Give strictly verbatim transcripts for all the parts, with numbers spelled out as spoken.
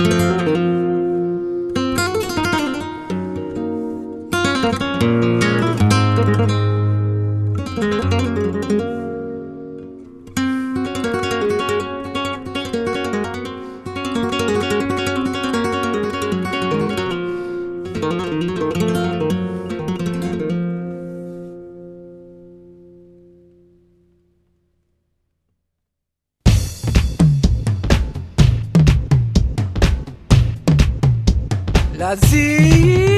La Zina.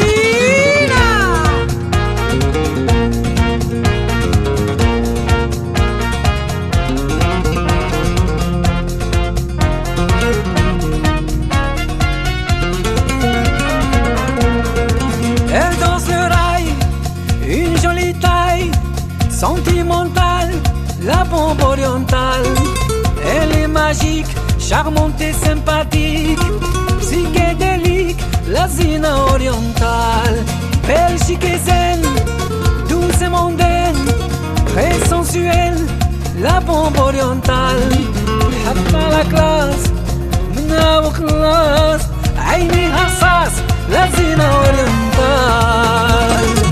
Elle danse le rail, une jolie taille, sentimentale, la bombe orientale. Elle est magique, charmante et sympathique, psychédélique, la Zina orientale. Belle, chic et zen, douce et mondaine, très sensuelle, la bombe orientale. حتى la classe, منها وخلاص, عينيها رصاص, la Zina orientale.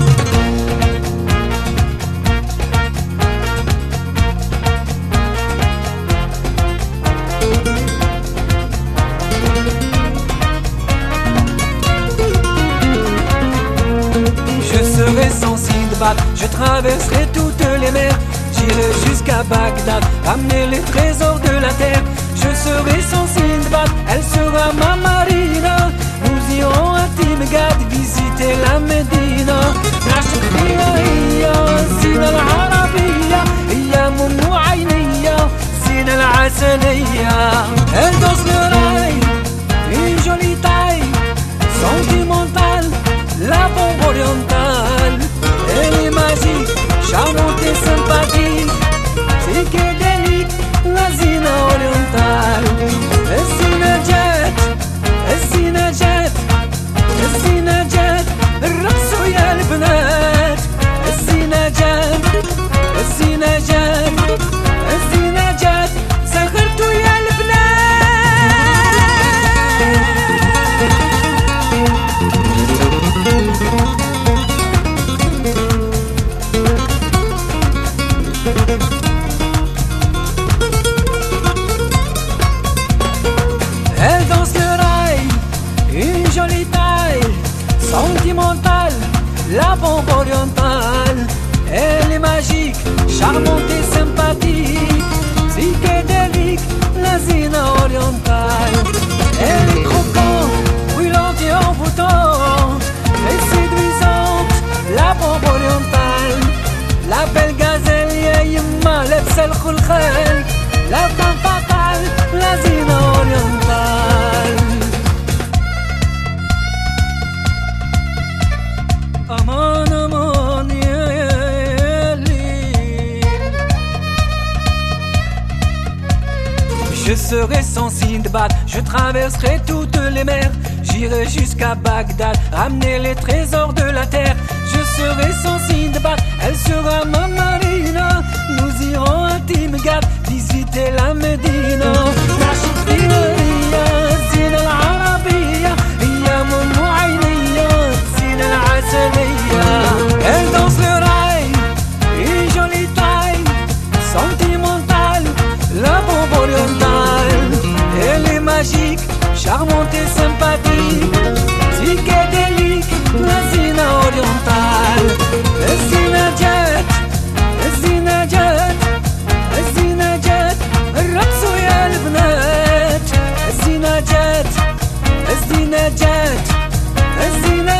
Je traverserai toutes les mers, j'irai jusqu'à Bagdad, ramener les trésors de la terre. Je serai sans Sindbad, elle sera ma marina. Nous irons à Timgad, visiter la Médina. نعشق فيها هي الزينة العربية، هي أم عينية الزينة العسلية. Elle danse le rail, une jolie taille, sentimentale, la bombe orientale. Elle est magique, charmante et sympathique, psychédélique, la Zina orientale. الزينة جات، الزينة جات، الزينة جات، الرقصوا يا البنات. الزينة جات، الزينة جات، الزينة جات، سهرتوا يا Elle danse le rail, une jolie taille, sentimentale, la bombe orientale. Elle est magique, charmante et sympathique, psychédélique, la Zina orientale. Elle est croquante, brûlante et envoûtante, et séduisante, la bombe orientale. La belle gazelle, ya yemma, لابسة الخلخال, la femme fatale, la Zina orientale. Aman aman yeli. Je serai sans Sindbad, je traverserai toutes les mers, j'irai jusqu'à Bagdad, ramener les trésors de la terre. Je serai sans Sindbad, elle sera ma marina. Nous irons à Timgad, visiter la Médina. نعشق فيها هي الزينة العربية، هي أم عينية الزينة العسلية. Elle danse le rail, une jolie taille, sentimentale, la bombe orientale. Elle est magique, charmante et sympathique, psychédélique, la Zina orientale. الزينة جات، الزينة جات، الزينة جات، الرقصوا يا البنات. الزينة جات، الزينة جات، الزينة